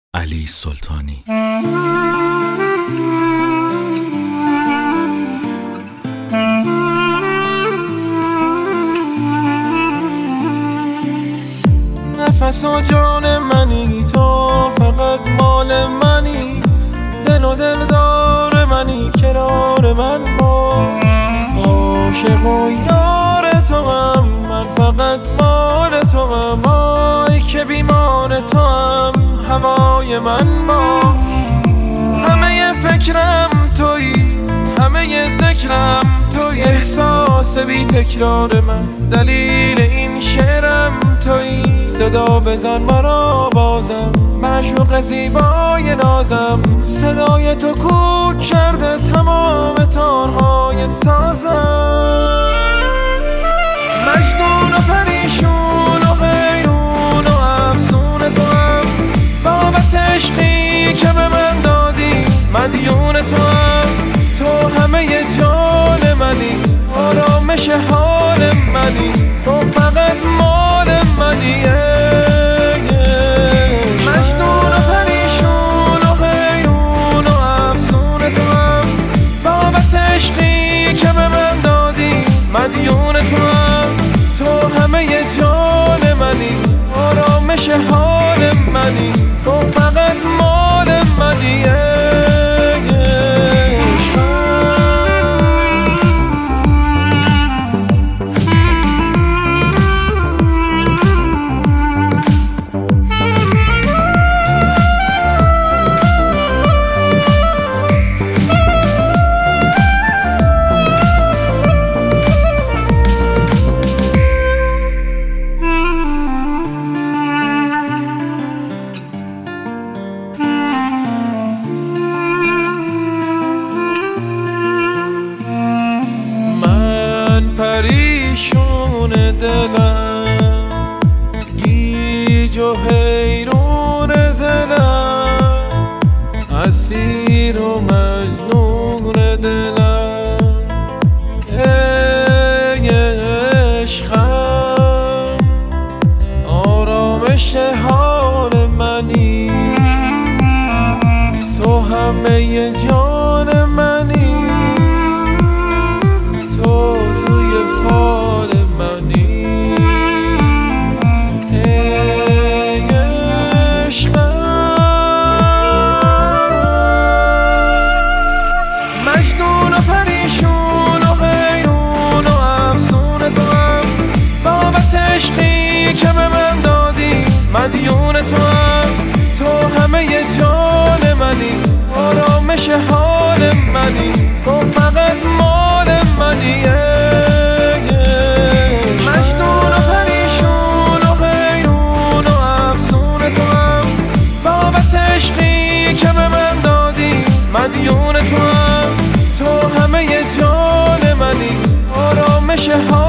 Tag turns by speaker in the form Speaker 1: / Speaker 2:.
Speaker 1: علی سلطانی.
Speaker 2: نفس و جان منی، تو فقط مال منی، دل و دلدار منی، کنار من باش. عاشق و یار تو هم، من فقط مال تو هم، آی که بیمان تو هم، هوای من باش. همه فکرم تویی، همه ذکرم تویی، احساس بی تکرار من، دلیل این شعرم تویی. صدا بزن مرا بازم، معشوق زیبای نازم، صدای تو کوک کرده تمام تارهای سازم. مجنون و پریشون و حیرون و افسون تو هم، بابت عشقی که به من دادی مدیون تو هم. تو همه جان منی، آرامش حال منی، تو فقط مال منی. مجنون و پریشون و حیرون و افسون تو هم، بابت عشقی که به من دادی مدیون تو هم. تو همه جان منی، آرامش حال منی، تو فقط مال منی. پریشون دلم، گیج و حیرون دلم، اسیر و مجنون دلم. ای عشقم، آرامش حال منی، تو همه جان منی، تو توی فال منی. ای عشقم، مجنون و پریشون و حیرون و افسون تو هم، بابت عشقی که به من دادی مدیون تو هم. تو همه جان منی، آرامش حال منی، تو فقط مال منی. مجنون و پریشون و حیرون و افسون تو هم، بابت عشقی که به من دادی مدیون تو هم. تو همه جان منی، آرامش حال